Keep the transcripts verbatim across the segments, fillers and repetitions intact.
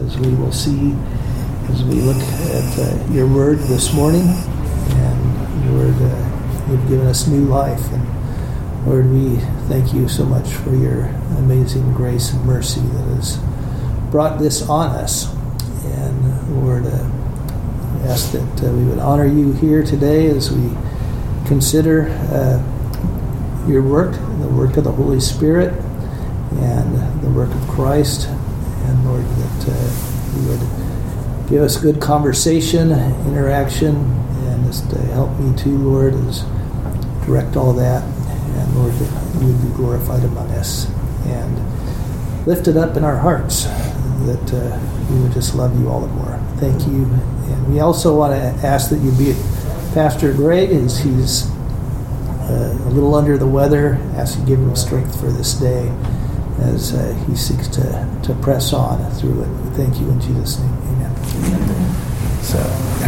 as we will see as we look at uh, your word this morning. And Lord, uh, you've given us new life. And Lord, we thank you so much for your amazing grace and mercy that has brought this on us. And Lord, uh, ask that uh, we would honor you here today as we consider uh, your work, the work of the Holy Spirit, and the work of Christ. And Lord, that uh, you would give us good conversation, interaction, and just uh, help me too, Lord, as direct all that. And Lord, that you would be glorified among us and lifted up in our hearts, that uh, we would just love you all the more. Thank you. And we also want to ask that you be with Pastor Greg as he's uh, a little under the weather. Ask you to give him strength for this day as uh, he seeks to, to press on through it. We thank you in Jesus' name. Amen. Amen. So,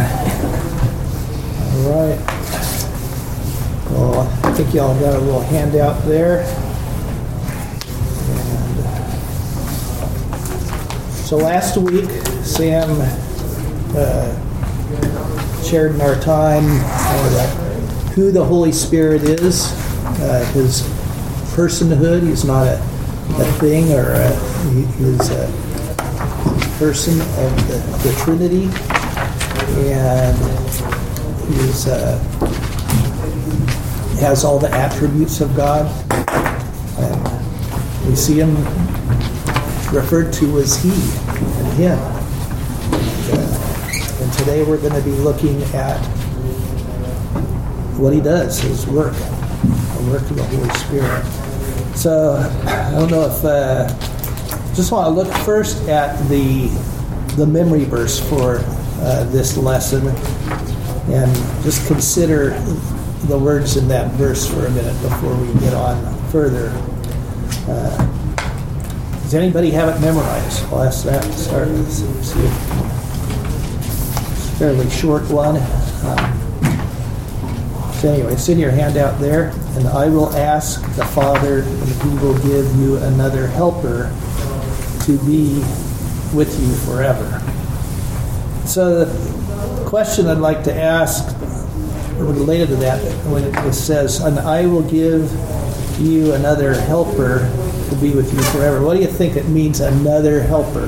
all right. Well, I think y'all got a little handout there. And so last week, Sam uh, shared in our time uh, who the Holy Spirit is, uh, his personhood. He's not a a thing, or a, he is a person of the, the Trinity, and he's uh, has all the attributes of God. And we see him referred to as he and him. And, uh, and today we're going to be looking at what he does, his work, the work of the Holy Spirit. So, I don't know if, uh, just want to look first at the the memory verse for uh, this lesson, and just consider the words in that verse for a minute before we get on further. Uh, does anybody have it memorized? I'll ask that to start with. See if it's a fairly short one. Um, So anyway, it's in your handout there. And I will ask the Father, and he will give you another helper to be with you forever. So the question I'd like to ask related to that, when it says, and I will give you another helper to be with you forever. What do you think it means, another helper?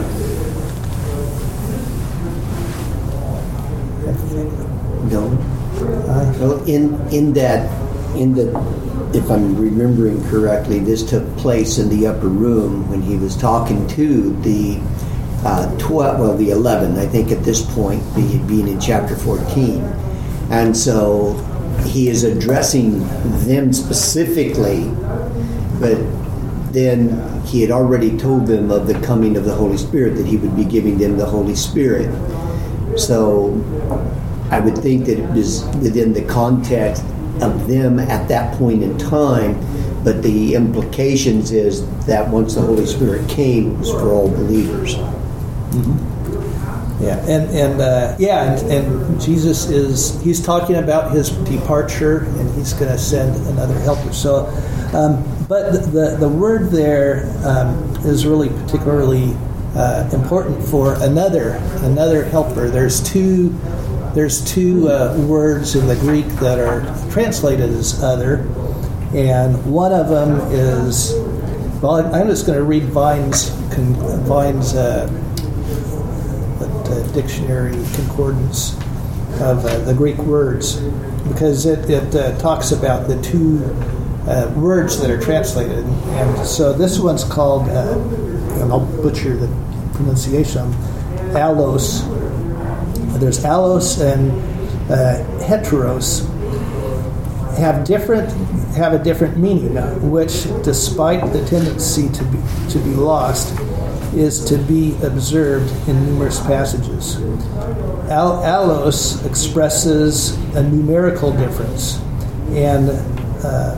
No. Uh, well, in in that, in the, if I'm remembering correctly, this took place in the upper room when he was talking to the uh, twelve, well, the eleven, I think, at this point, being in chapter fourteen, and so he is addressing them specifically, but then he had already told them of the coming of the Holy Spirit, that he would be giving them the Holy Spirit. So I would think that it was within the context of them at that point in time, but the implications is that once the Holy Spirit came, it was for all believers. Mm-hmm. Yeah, and and uh, yeah, and, and Jesus is he's talking about his departure, and he's going to send another helper. So, um, but the, the the word there um, is really particularly uh, important for another another helper. There's two. There's two uh, words in the Greek that are translated as other, and one of them is, well, I'm just going to read Vine's, Vine's uh, uh, dictionary concordance of uh, the Greek words, because it, it uh, talks about the two uh, words that are translated. And so this one's called, uh, and I'll butcher the pronunciation, allos. There's allos and uh, heteros have different have a different meaning, which, despite the tendency to be to be lost, is to be observed in numerous passages. Al- allos expresses a numerical difference and uh,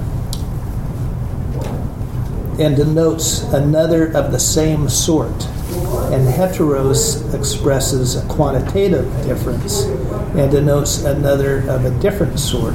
and denotes another of the same sort. And heteros expresses a quantitative difference and denotes another of a different sort.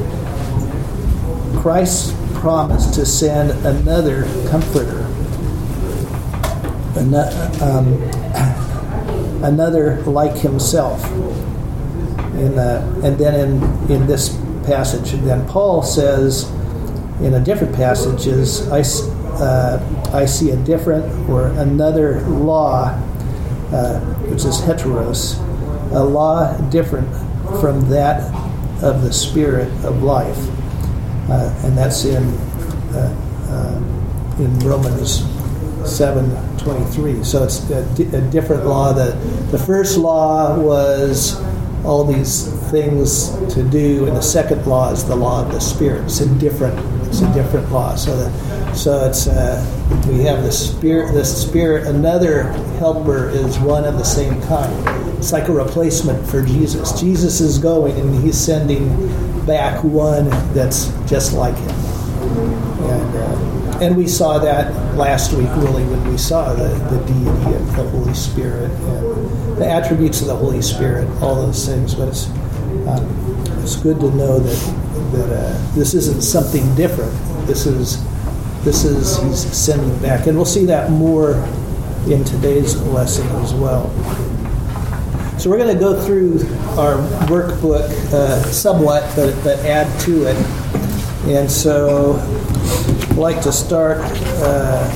Christ promised to send another comforter. Um, another like himself. In, uh, and then in, in this passage, and then Paul says in a different passage is, I, uh, I see a different or another law, uh, which is heteros, a law different from that of the Spirit of life. Uh, and that's in uh, uh, in Romans seven twenty-three. So it's a, di- a different law. The, the first law was all these things to do, and the second law is the law of the Spirit. It's a different, it's a different law. So, that, so it's uh, we have the Spirit. The Spirit. Another helper is one of the same kind. It's like a replacement for Jesus. Jesus is going, and he's sending back one that's just like him. And uh, and we saw that last week, really, when we saw the, the deity of the Holy Spirit and the attributes of the Holy Spirit, all those things. But it's um, it's good to know that that uh, this isn't something different. This is this is he's sending back, and we'll see that more in today's lesson as well. So we're going to go through our workbook uh, somewhat, but, but add to it. And so I'd like to start uh,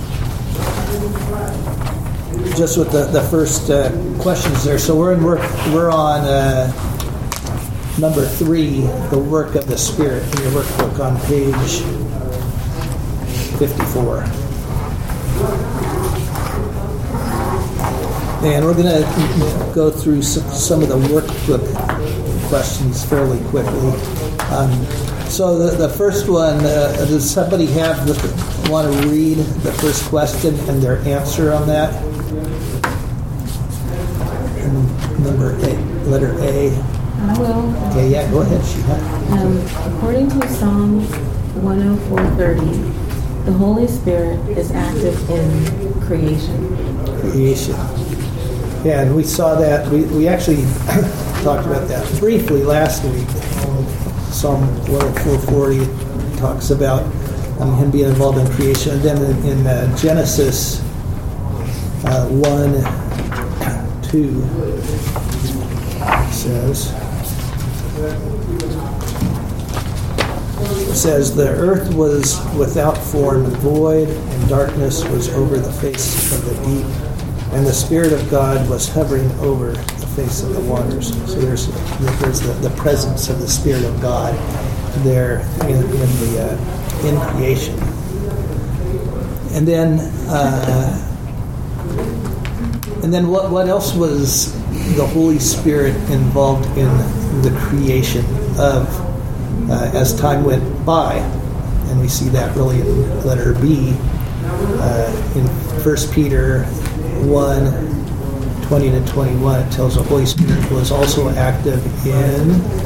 just with the, the first uh, questions there. So we're in work, we're on uh, number three, the work of the Spirit, in your workbook on page fifty-four. And we're going to go through some, some of the workbook questions fairly quickly. Um, so the, the first one, uh, does somebody have the, want to read the first question and their answer on that? And number A, letter A. I will. Okay, yeah, go ahead, Sheila. Um, according to Psalm one oh four thirty, the Holy Spirit is active in creation. Creation. Yeah, and we saw that, we, we actually talked about that briefly last week. Psalm one oh four forty talks about um, him being involved in creation. And then in, in uh, Genesis uh, one, two, it says, it says, the earth was without form and void, and darkness was over the face of the deep. And the Spirit of God was hovering over the face of the waters. So there's there's the, the presence of the Spirit of God there in, in the uh, in creation. And then uh, and then what what else was the Holy Spirit involved in the creation of uh, as time went by? And we see that really in letter B uh, in First Peter one, twenty to twenty-one, it tells the Holy Spirit was also active in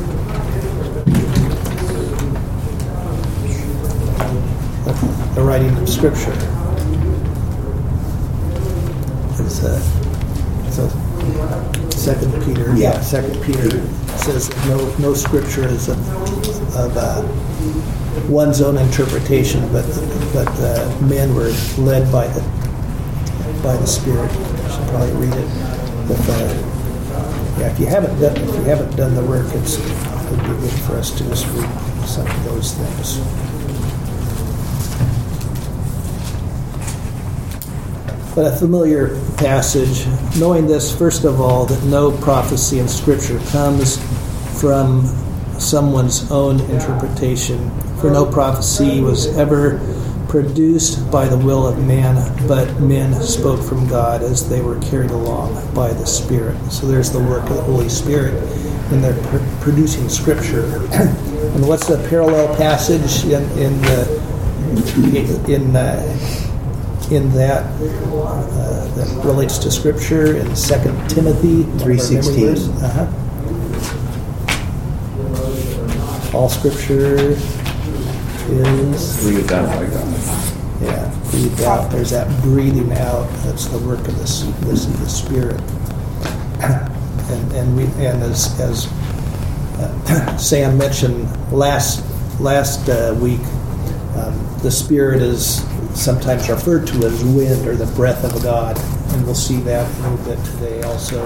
the writing of Scripture. It's uh, so Second Peter, yeah, yeah Second Peter says that no no Scripture is of, of uh, one's own interpretation, but but uh, men were led by the by the Spirit. You should probably read it. But, uh, yeah, if you haven't done if you haven't done the work, it's, it would be good for us to just read some of those things. But a familiar passage, knowing this, first of all, that no prophecy in Scripture comes from someone's own interpretation, for no prophecy was ever produced by the will of man, but men spoke from God as they were carried along by the Spirit. So there's the work of the Holy Spirit in their pr- producing Scripture. And what's the parallel passage in in the in uh, in that uh, that relates to Scripture in Second Timothy three sixteen? Uh-huh. All Scripture is breathed out by God. Yeah, breathed out. There's that breathing out. That's the work of this, this of the Spirit. And and we and as as uh, Sam mentioned last last uh, week, um, the Spirit is sometimes referred to as wind or the breath of God, and we'll see that a little bit today also.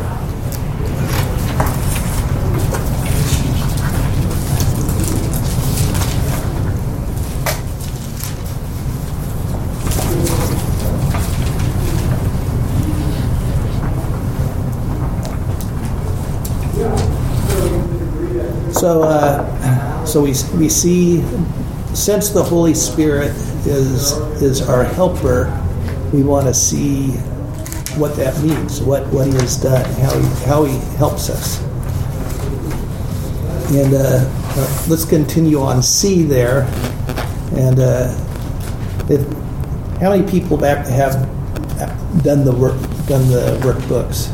So, uh, so we we see, since the Holy Spirit is is our helper, we want to see what that means, what, what he has done, how he how he helps us. And uh, uh, let's continue on C there. And uh, if, how many people back have done the work done the workbooks?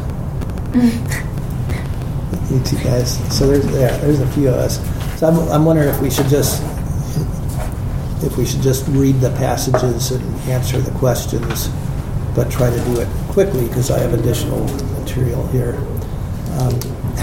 You two guys. So there's yeah, there's a few of us. So I'm I'm wondering if we should just if we should just read the passages and answer the questions, but try to do it quickly because I have additional material here. Um,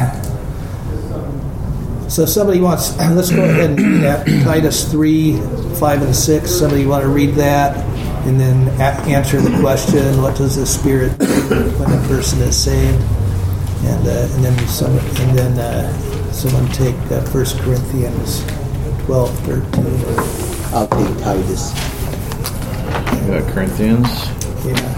so if somebody wants, let's go ahead and read that. Titus three, five, and six. Somebody want to read that and then a- answer the question: what does the Spirit do when a person is saved? And uh, and then some, and then uh, someone take uh, First Corinthians twelve, thirteen. I'll take Titus. You got Corinthians. Yeah.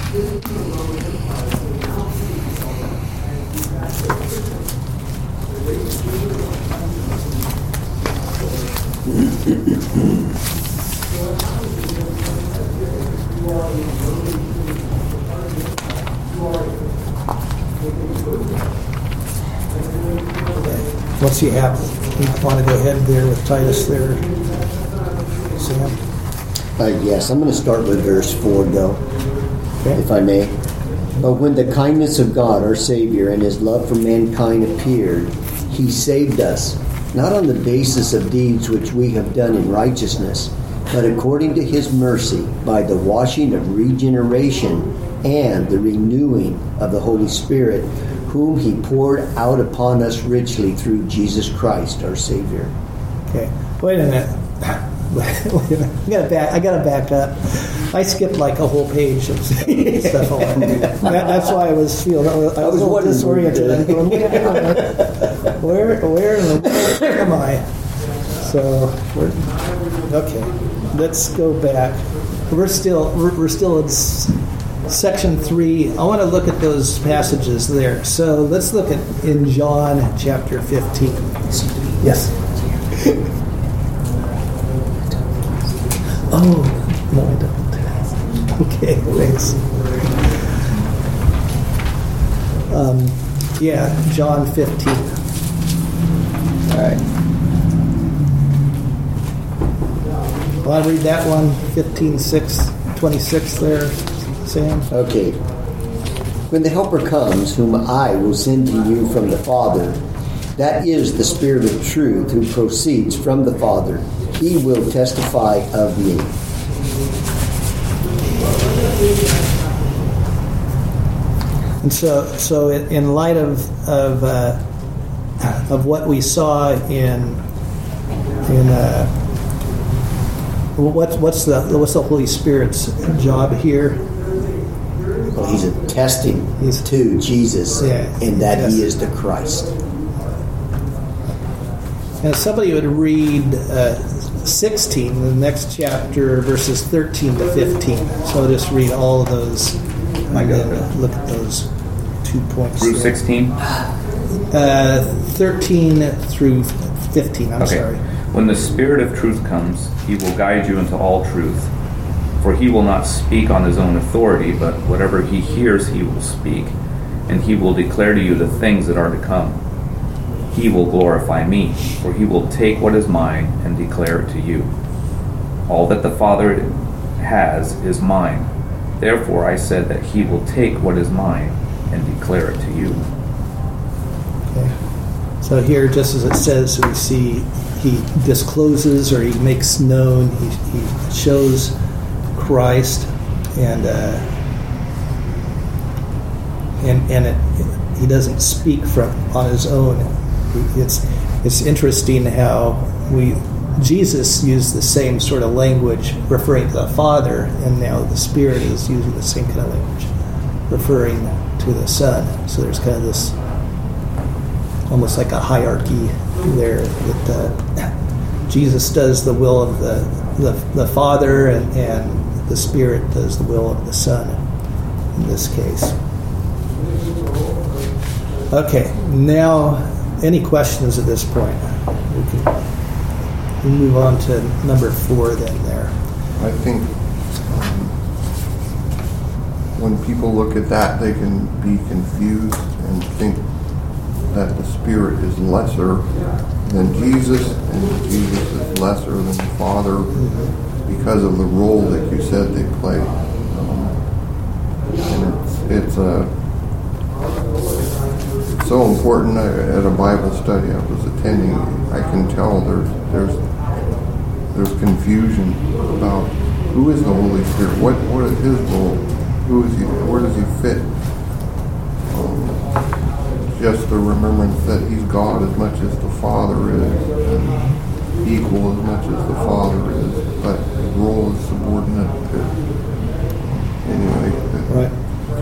Once you have, you want to go ahead there with Titus there, Sam? Uh, yes, I'm going to start with verse four, though, Okay. if I may. But when the kindness of God, our Savior, and his love for mankind appeared, he saved us, not on the basis of deeds which we have done in righteousness, but according to his mercy, by the washing of regeneration and the renewing of the Holy Spirit, whom he poured out upon us richly through Jesus Christ, our Savior. Okay. Wait a minute. Wait a minute. I gotta back. I gotta back up. I skipped like a whole page of stuff. Along. That, that's why I was feeling. I was, I was a little disoriented. I'm going, where, where in the world am I? So, we're, okay. Let's go back. We're still. We're, we're still in section three. I want to look at those passages there. So let's look at in John chapter fifteen. Yes. Oh, no, I don't. Okay, thanks. Um, yeah, John fifteen. All right. Well, I read that one, fifteen, six, twenty-six there, Sam. Okay. When the Helper comes, whom I will send to you from the Father, that is the Spirit of truth who proceeds from the Father, he will testify of me. And so, so in light of of uh, of what we saw in in uh, what's what's the what's the Holy Spirit's job here? Well, he's attesting He's, to Jesus, yeah, and that yes. he is the Christ. And somebody would read uh, sixteen, the next chapter, verses thirteen to fifteen. So I'll just read all of those and then look at those two points. Through there. sixteen? Uh, thirteen through fifteen, I'm Okay. sorry. When the Spirit of truth comes, he will guide you into all truth. For he will not speak on his own authority, but whatever he hears he will speak, and he will declare to you the things that are to come. He will glorify me, for he will take what is mine and declare it to you. All that the Father has is mine. Therefore I said that he will take what is mine and declare it to you. Okay. So here, just as it says, we see he discloses or he makes known, he, he shows Christ, and uh, and and it, he doesn't speak from on his own. It's it's interesting how we Jesus used the same sort of language referring to the Father, and now the Spirit is using the same kind of language referring to the Son. So there's kind of this, almost like a hierarchy there, that uh, Jesus does the will of the, the, the Father, and, and the Spirit does the will of the Son in this case. Okay, now any questions at this point? We can we move on to number four then there. I think um, when people look at that, they can be confused and think that the Spirit is lesser than Jesus, and Jesus is lesser than the Father because of the role that you said they play. Um, and it's, it's a it's so important. At a Bible study I was attending, I can tell there's there's there's confusion about who is the Holy Spirit, what what is his role, who is he, where does he fit? Um, just the remembrance that he's God as much as the Father is, and equal as much as the Father is, but his role is subordinate to, anyway. Right.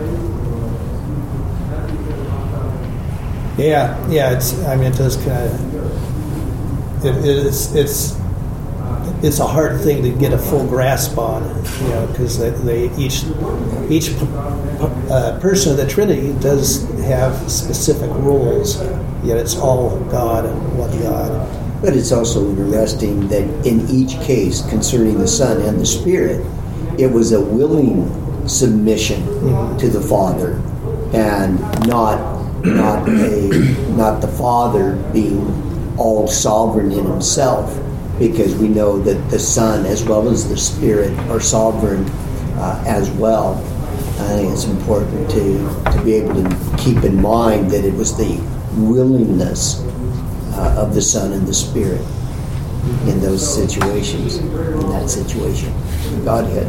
Yeah, yeah. It's. I mean, it does kind of. It, it's. It's. It's a hard thing to get a full grasp on, you know, because they, they each each uh, person of the Trinity does have specific roles, yet it's all God and one God. But it's also interesting that in each case concerning the Son and the Spirit, it was a willing submission mm-hmm. to the Father, and not not a not the Father being all sovereign in himself. Because we know that the Son as well as the Spirit are sovereign uh, as well. I think it's important to, to be able to keep in mind that it was the willingness uh, of the Son and the Spirit in those situations, in that situation, the Godhead.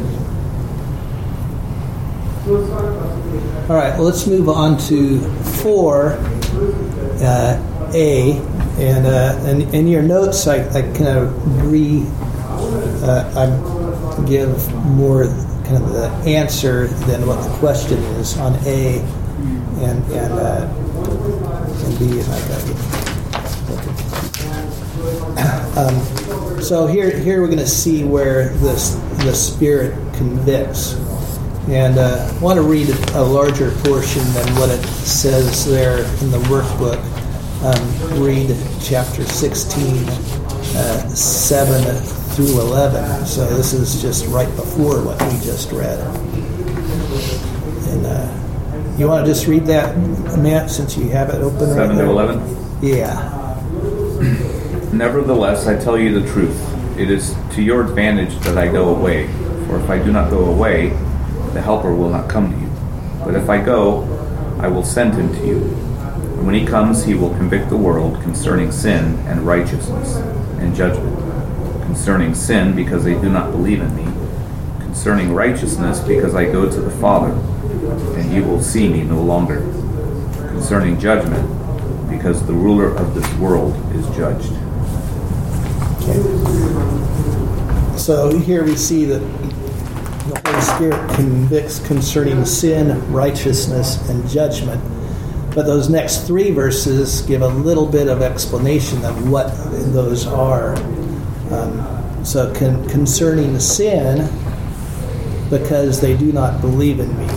All right, well, let's move on to four uh, A. And, uh, and in your notes, I, I kind of re, uh, I give more kind of the answer than what the question is on A and and uh, and B. And I got um, so here here we're going to see where this the Spirit convicts, and uh, I want to read a larger portion than what it says there in the workbook. Um, read chapter sixteen, uh, seven through eleven. So this is just right before what we just read. And uh, you want to just read that, Matt, since you have it open right seven there? to eleven? Yeah. Nevertheless, I tell you the truth. It is to your advantage that I go away. For if I do not go away, the Helper will not come to you. But if I go, I will send him to you. When he comes, he will convict the world concerning sin and righteousness and judgment. Concerning sin, because they do not believe in me. Concerning righteousness, because I go to the Father, and you will see me no longer. Concerning judgment, because the ruler of this world is judged. Okay. So here we see that the Holy Spirit convicts concerning sin, righteousness, and judgment. But those next three verses give a little bit of explanation of what those are. Um, so con- concerning sin, because they do not believe in me.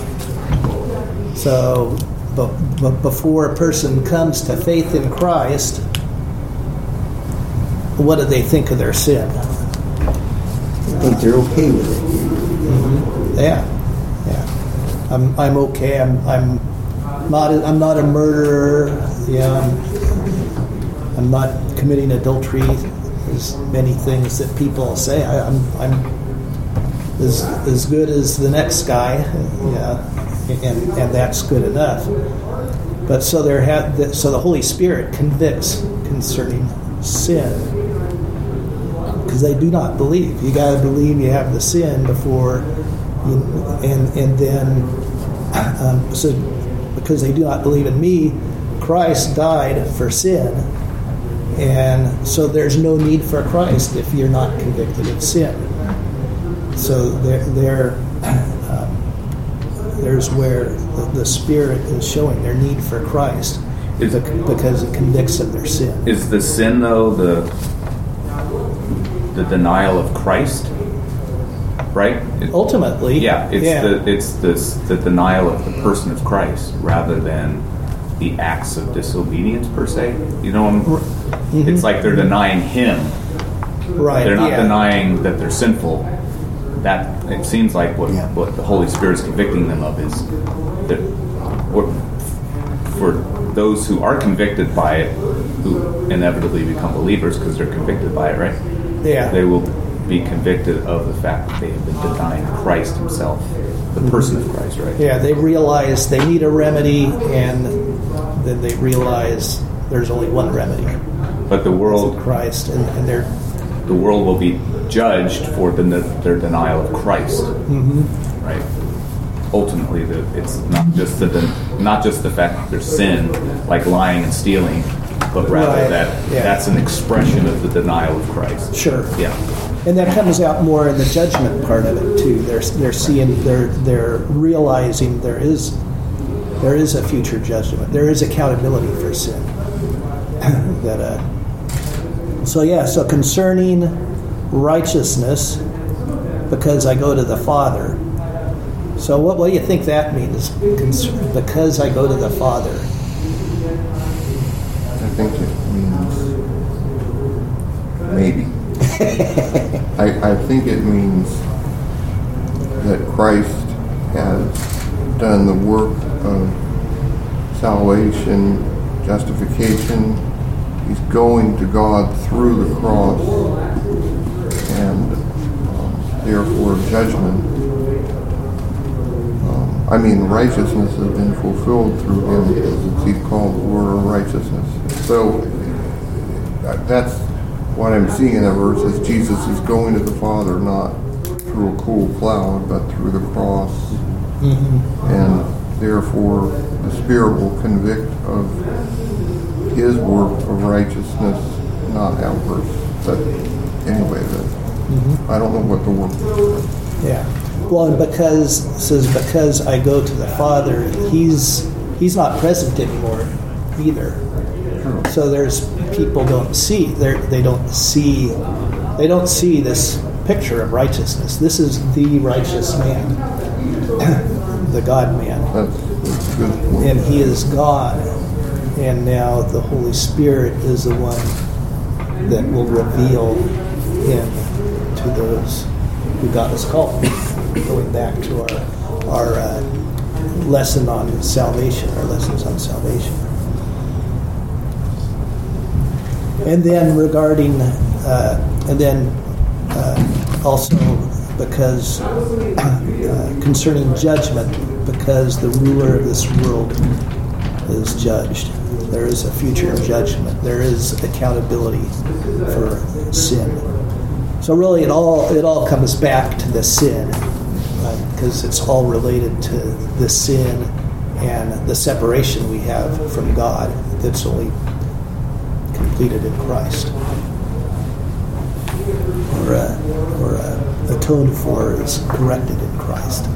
So b- b- before a person comes to faith in Christ, what do they think of their sin? I think they're okay with it. Mm-hmm. Yeah, yeah. I'm I'm okay. I'm I'm. Not, I'm not a murderer. Yeah, I'm, I'm not committing adultery. There's many things that people say. I, I'm, I'm as as good as the next guy. Yeah, and and that's good enough. But so there had so the Holy Spirit convicts concerning sin because they do not believe. You got to believe you have the sin before, you, and and then um, so. Because they do not believe in me, Christ died for sin. And so there's no need for Christ if you're not convicted of sin. So they're, they're um, there's where the, the Spirit is showing their need for Christ, Is, because it convicts of their sin. is the sin, though, the the denial of Christ? Right? It- Ultimately, Yeah, it's yeah. the it's this the denial of the person of Christ rather than the acts of disobedience per se. You know, mm-hmm. It's like they're denying Him. Right. They're not yeah. denying that they're sinful. That it seems like what Yeah. what the Holy Spirit is convicting them of is that what, for those who are convicted by it, who inevitably become believers because they're convicted by it, right? Yeah. They will be convicted of the fact that they have been denying Christ Himself, the person of Christ, right? Yeah, they realize they need a remedy, and then they realize there's only one remedy. But the world, Christ, and, and they're the world will be judged for the, their denial of Christ, mm-hmm. right? Ultimately, the, it's not just the not just the fact that there's sin, like lying and stealing, but rather Right. that Yeah. that's an expression of the denial of Christ. sure. Yeah. And that comes out more in the judgment part of it too. They're they're seeing they're they're realizing there is there is a future judgment. There is accountability for sin. that uh, so yeah. So concerning righteousness, because I go to the Father. So what what do you think that means? Concern, because I go to the Father. I think it means maybe. I, I think it means that Christ has done the work of salvation, justification. He's going to God through the cross, and um, therefore judgment. Um, I mean, righteousness has been fulfilled through Him, because He's called the Lord of righteousness. So uh, that's what I'm seeing in that verse is Jesus is going to the Father not through a cool cloud, but through the cross. Mm-hmm. And therefore, the Spirit will convict of His work of righteousness, not ours. But anyway, that, Mm-hmm. I don't know what the work is. Yeah. Well, and because it says because I go to the Father, He's He's not present anymore either. So there's people don't see they they don't see they don't see this picture of righteousness. This is the righteous man, the God man, That's, that's a good point. and He is God. And now the Holy Spirit is the one that will reveal Him to those who God has called. Going back to our our uh, lesson on salvation, our lessons on salvation. And then regarding, uh, and then uh, also because uh, concerning judgment, because the ruler of this world is judged. There is a future judgment. There is accountability for sin. So really, it all it all comes back to the sin, because uh, it's all related to the sin and the separation we have from God. That's only completed in Christ, or uh, or uh, atoned for is corrected in Christ.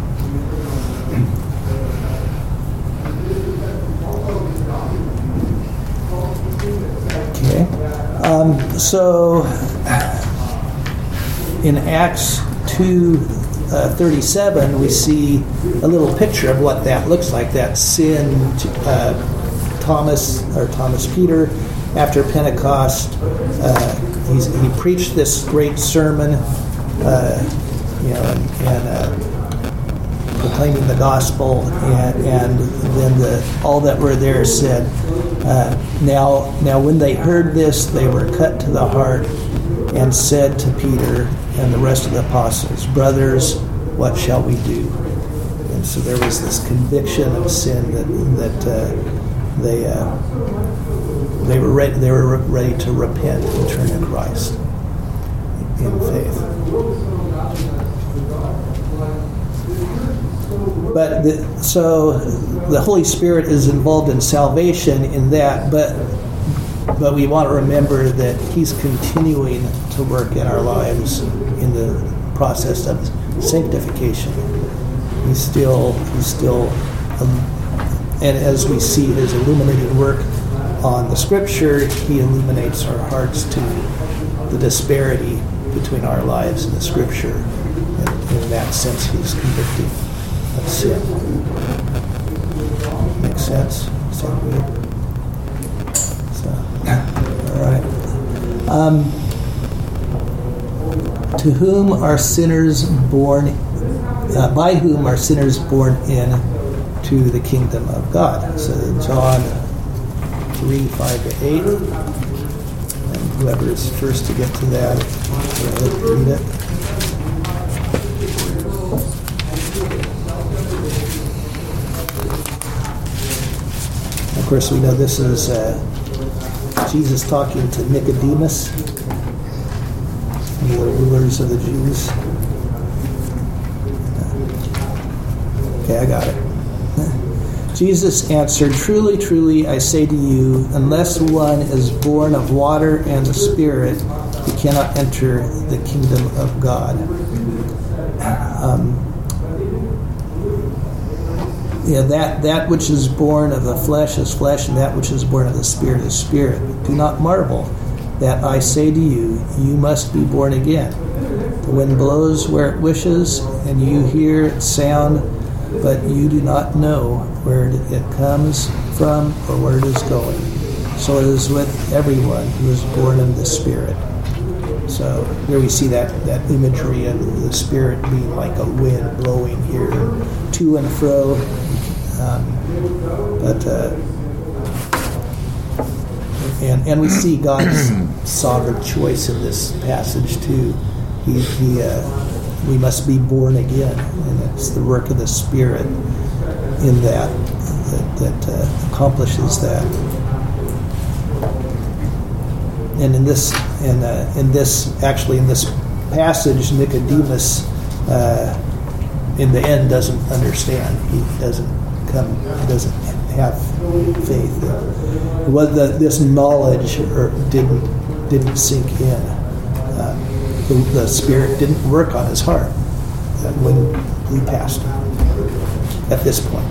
Okay, um, so in Acts two thirty-seven, we see a little picture of what that looks like. That sin, uh, Thomas or Thomas Peter. After Pentecost, uh, he's, he preached this great sermon, uh, you know, and, and uh, proclaiming the gospel, and, and then the, all that were there said, uh, now, now when they heard this, they were cut to the heart, and said to Peter and the rest of the apostles, "Brothers, what shall we do?" And so there was this conviction of sin that that uh, they. Uh, They were ready. They were ready to repent and turn to Christ in faith. But the, so the Holy Spirit is involved in salvation in that. But but we want to remember that He's continuing to work in our lives in the process of sanctification. He's still, he's still, um, and as we see his illuminating work on the Scripture, he illuminates our hearts to the disparity between our lives and the Scripture. And in that sense, he's convicting of sin. Makes sense? Is that good? So, all right. Um, to whom are sinners born, uh, by whom are sinners born in to the kingdom of God? So John three, five to eight. And whoever is first to get to that, will read it. Of course, we know this is uh, Jesus talking to Nicodemus, one of the rulers of the Jews. Okay, I got it. Jesus answered, "Truly, truly, I say to you, unless one is born of water and the Spirit, he cannot enter the kingdom of God." Um, yeah, that, that which is born of the flesh is flesh, and that which is born of the Spirit is spirit. Do not marvel that I say to you, you must be born again. The wind blows where it wishes, and you hear its sound, but you do not know where it comes from or where it is going. So it is with everyone who is born of the Spirit. So here we see that, that imagery of the Spirit being like a wind blowing here to and fro. Um, but uh, and and we see God's sovereign choice in this passage too. He, he uh, we must be born again, and it's the work of the Spirit in that that, that uh, accomplishes that. And in this, in uh, in this, actually in this passage, Nicodemus, uh, in the end, doesn't understand. He doesn't come. He doesn't have faith. It was the, this knowledge or didn't didn't sink in. Um, the, the Spirit didn't work on his heart when he passed at this point.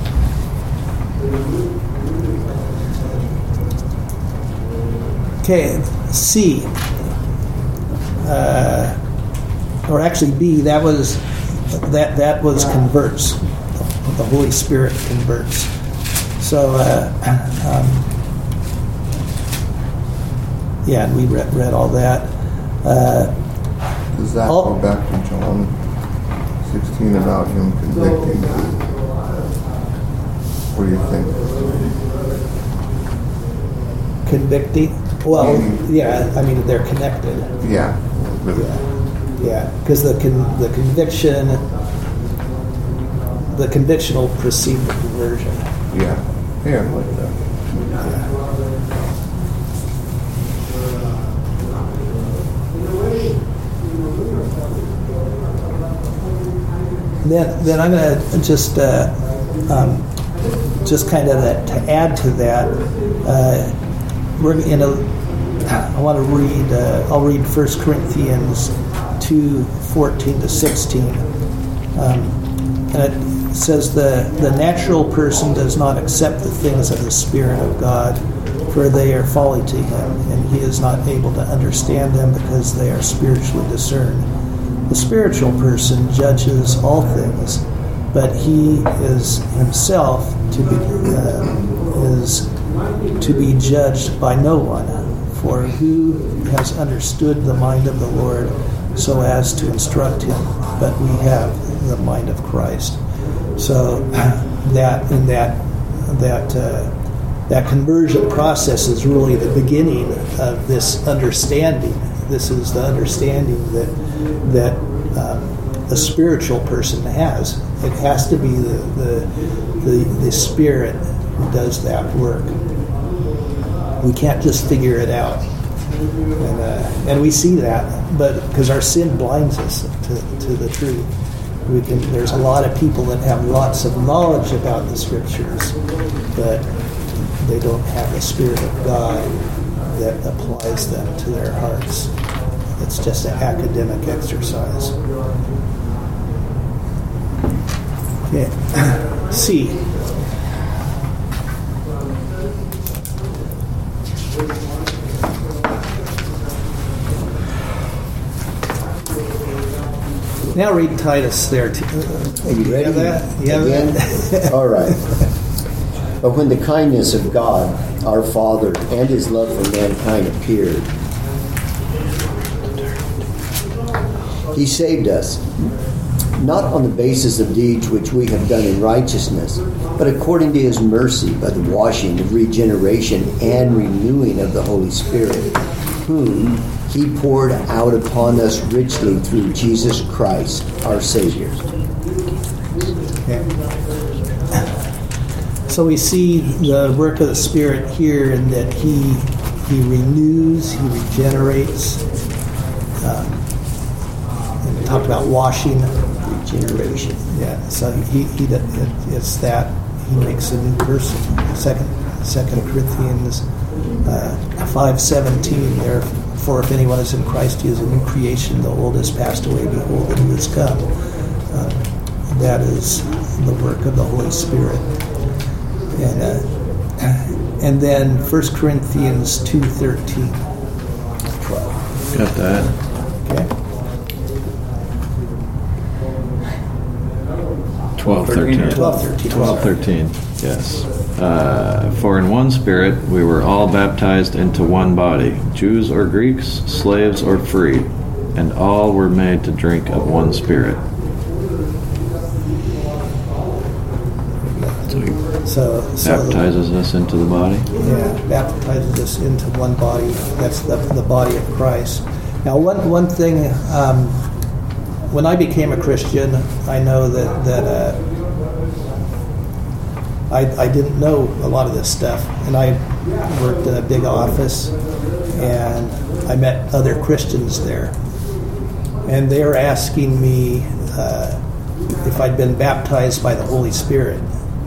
Okay, C, uh, or actually B. That was that that was converts. The Holy Spirit converts. So, uh, um, yeah, and we read, read all that. Uh, Does that all, go back to John sixteen about him convicting? What do you think? Convicting? Well, yeah, I mean, they're connected. Yeah. Yeah, yeah, because the con- the conviction, the conviction will precede the conversion. Yeah. Yeah, I like that. Then, then I'm going to just, uh, um, just kind of uh, to add to that. Uh, we're in a. I want to read. Uh, I'll read First Corinthians two fourteen to sixteen, um, and it says the the natural person does not accept the things of the Spirit of God, for they are folly to him, and he is not able to understand them because they are spiritually discerned. The spiritual person judges all things, but he is himself to be uh, is to be judged by no one. For who has understood the mind of the Lord so as to instruct him? But we have the mind of Christ. So that in that that uh, that conversion process is really the beginning of this understanding. This is the understanding that that um, a spiritual person has. It has to be the the the, the Spirit who does that work. We can't just figure it out, and uh, and we see that, but because our sin blinds us to, to the truth. We can. There's a lot of people that have lots of knowledge about the Scriptures, but they don't have the Spirit of God that applies them to their hearts. It's just an academic exercise. Okay. C. Now read Titus there. T- Are you ready? have that? You have Again? that? All right. But when the kindness of God, our Father, and his love for mankind appeared, he saved us, not on the basis of deeds which we have done in righteousness, but according to his mercy by the washing of regeneration and renewing of the Holy Spirit, whom he poured out upon us richly through Jesus Christ, our Savior. Okay. So we see the work of the Spirit here in that he he renews, he regenerates. Um, and we talked about washing. Regeneration. Yeah, so he, he it, it's that he makes a new person. Second Second Corinthians uh, five seventeen. Therefore, if anyone is in Christ, he is a new creation. The old has passed away; behold, the new has come. Uh, that is the work of the Holy Spirit. And uh, and then First Corinthians two thirteen. twelve. Got that. Okay. twelve thirteen. twelve thirteen. twelve thirteen, yes. Uh, For in one Spirit we were all baptized into one body, Jews or Greeks, slaves or free, and all were made to drink of one Spirit. So he So, so baptizes us into the body. yeah, baptizes us into one body. That's the, the body of Christ. Now, one one thing, um, when I became a Christian, I know that that uh, I I didn't know a lot of this stuff, and I worked in a big office, and I met other Christians there, and they were asking me uh, if I'd been baptized by the Holy Spirit.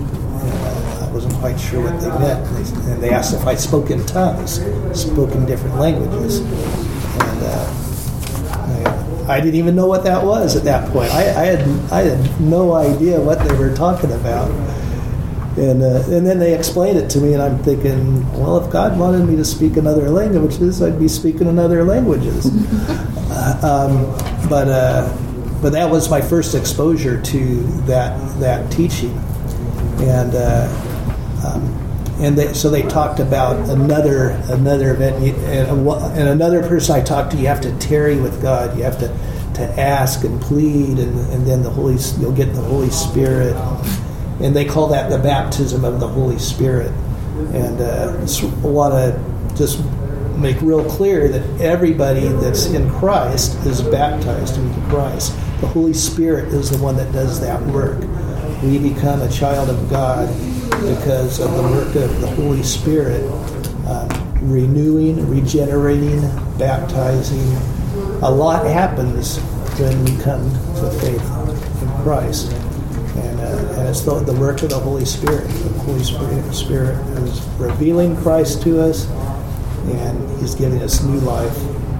I wasn't quite sure what they meant. And they, and they asked if I spoke in tongues, spoke in different languages. And uh, I, I didn't even know what that was at that point. I, I had I had no idea what they were talking about. And uh, and then they explained it to me, and I'm thinking, well, if God wanted me to speak in other languages, I'd be speaking in other languages. uh, um, but uh, but that was my first exposure to that that teaching. And uh, um, and they, so they talked about another another event, and, and another person I talked to. You have to tarry with God. You have to, to ask and plead, and, and then the Holy you'll get the Holy Spirit. And they call that the baptism of the Holy Spirit. And uh, I want to just make real clear that everybody that's in Christ is baptized into Christ. The Holy Spirit is the one that does that work. We become a child of God because of the work of the Holy Spirit, um, renewing, regenerating, baptizing. A lot happens when we come to faith in Christ. And, uh, and it's the, the work of the Holy Spirit. The Holy Spirit, Spirit is revealing Christ to us, and He's giving us new life.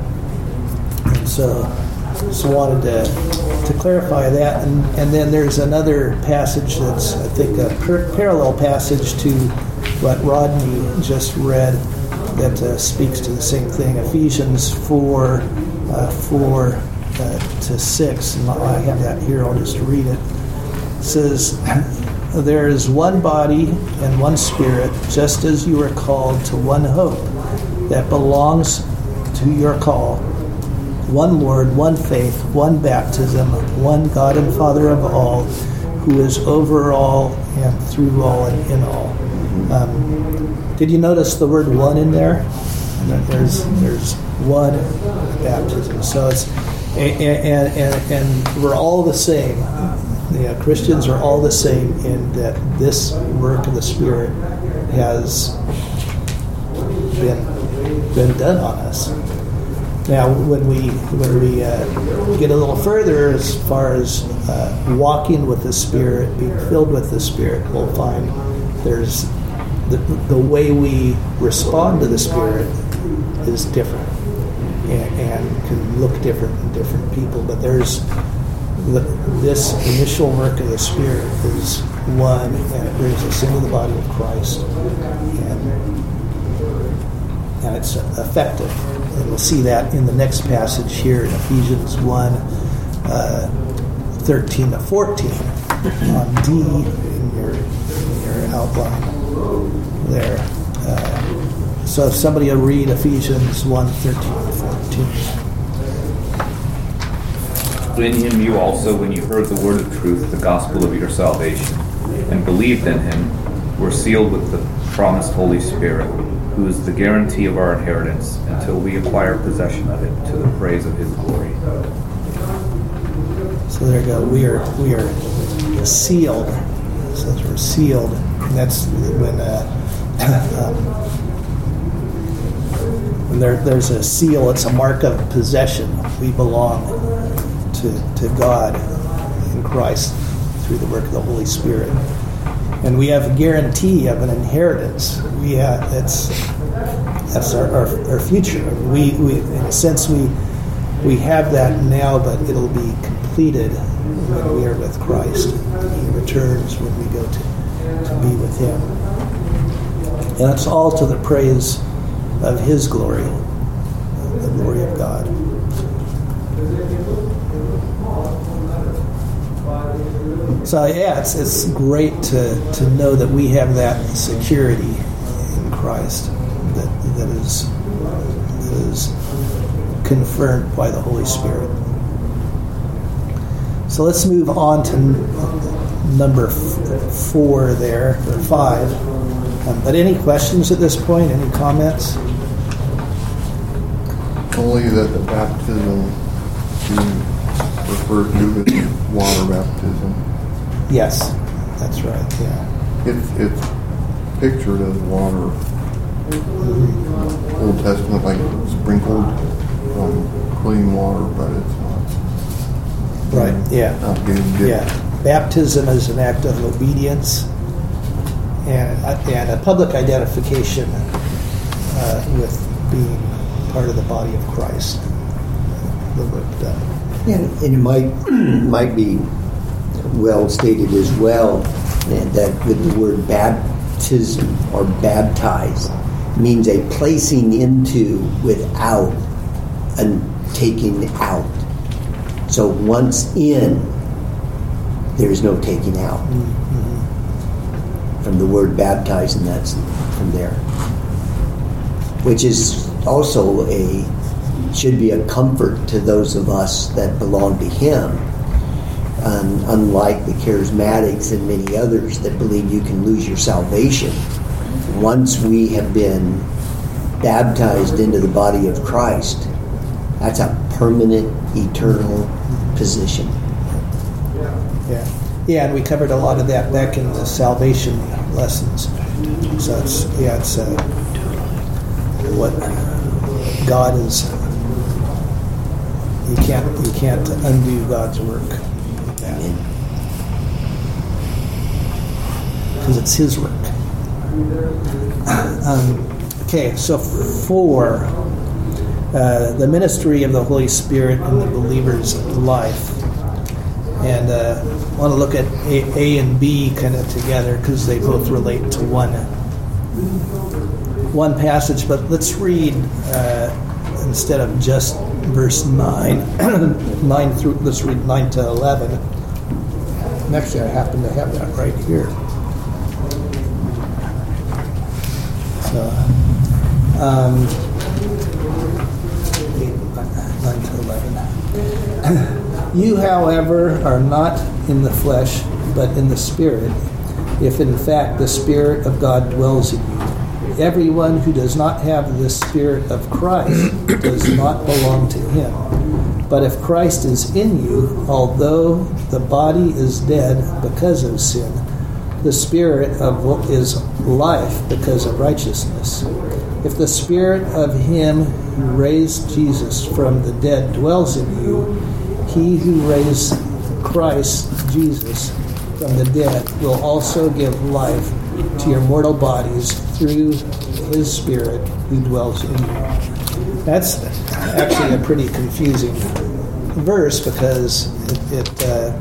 And so, so wanted to to clarify that. And, and then there's another passage that's, I think, a per- parallel passage to what Rodney just read that uh, speaks to the same thing. Ephesians four, uh, four uh, to six. And I have that here. I'll just read it. It says, there is one body and one Spirit, just as you are called to one hope that belongs to your call. One Lord, one faith, one baptism, one God and Father of all, who is over all and through all and in all. Um, did you notice the word one in there? There's there's one baptism. So it's and and, and, and we're all the same. Yeah, Christians are all the same in that this work of the Spirit has been been done on us. Now, when we when we uh, get a little further as far as uh, walking with the Spirit, being filled with the Spirit, we'll find there's the, the way we respond to the Spirit is different and, and can look different in different people. But there's the, this initial work of the Spirit is one, and it brings us into the body of Christ, and, and it's effective. And we'll see that in the next passage here in Ephesians one, uh, thirteen to fourteen, on D in your, in your outline there. Uh, so if somebody will read Ephesians one, thirteen to fourteen. In him you also, when you heard the word of truth, the gospel of your salvation, and believed in him, were sealed with the promised Holy Spirit, who is the guarantee of our inheritance until we acquire possession of it to the praise of his glory. So there you go. We are we are sealed. It says we're sealed, and that's when uh, um, when there, there's a seal. It's a mark of possession. We belong to to God in Christ through the work of the Holy Spirit, and we have a guarantee of an inheritance. We have that's that's our, our, our future. We we in a sense we we have that now, but it'll be completed when we are with Christ. He returns when we go to to be with Him, and it's all to the praise of His glory, the glory of God. So yeah, it's it's great to, to know that we have that security in Christ that that is that is confirmed by the Holy Spirit. So let's move on to n- number f- four there or five. Um, but any questions at this point? Any comments? Only that the baptism being referred to as water baptism. Yes, that's right. Yeah. It's it's pictured as water. Old Testament, like sprinkled um, clean water, but it's not. Right. Yeah. Not getting dipped. Yeah. Baptism is an act of obedience and and a public identification uh, with being part of the body of Christ. The work done. And, and it might might be well stated as well that with the word baptism or baptize means a placing into without and taking out. So once in, there is no taking out. Mm-hmm. From the word baptize, and that's from there. Which is also a should be a comfort to those of us that belong to Him. Um, unlike the charismatics and many others that believe you can lose your salvation. Once we have been baptized into the body of Christ, that's a permanent, eternal position. Yeah, yeah, and we covered a lot of that back in the salvation lessons. So it's yeah, it's uh, what God is. You can't you can't undo God's work. Because it's His work. Um, okay, so four, uh, the ministry of the Holy Spirit in the believer's life. And uh, I want to look at A, A and B kind of together because they both relate to one one passage. But let's read uh, instead of just verse nine, nine through. Let's read nine to eleven. And actually, I happen to have that right here. So, um, nine to eleven. You, however, are not in the flesh, but in the Spirit, if in fact the Spirit of God dwells in you. Everyone who does not have the Spirit of Christ does not belong to Him. But if Christ is in you, although the body is dead because of sin, the Spirit of is life because of righteousness. If the Spirit of Him who raised Jesus from the dead dwells in you, He who raised Christ Jesus from the dead will also give life to your mortal bodies through His Spirit who dwells in you. That's actually a pretty confusing verse because it, it uh,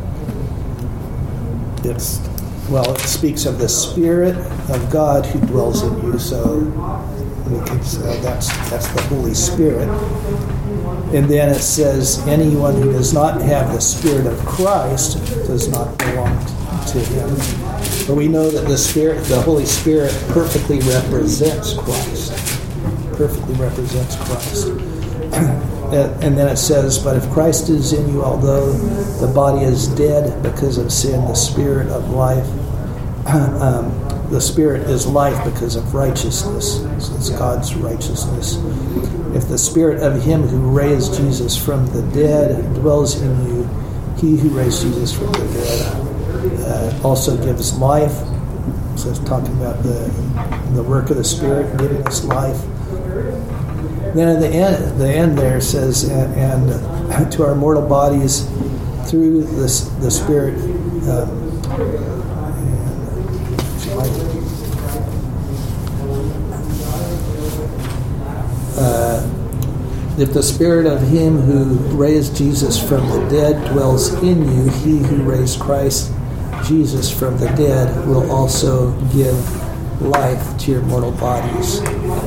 it's well, it speaks of the Spirit of God who dwells in you. So we could say that's that's the Holy Spirit. And then it says, anyone who does not have the Spirit of Christ does not belong to him. But we know that the Spirit, the Holy Spirit, perfectly represents Christ. Perfectly represents Christ. And then it says, but if Christ is in you, although the body is dead because of sin, the Spirit of life, um, the Spirit is life because of righteousness. It's God's righteousness. If the Spirit of him who raised Jesus from the dead dwells in you, he who raised Jesus from the dead uh, also gives life. So it's talking about the the work of the Spirit giving us life. Then at the end, the end there says, and, and to our mortal bodies through the the Spirit. Um, Uh, if the Spirit of him who raised Jesus from the dead dwells in you, he who raised Christ Jesus from the dead will also give life to your mortal bodies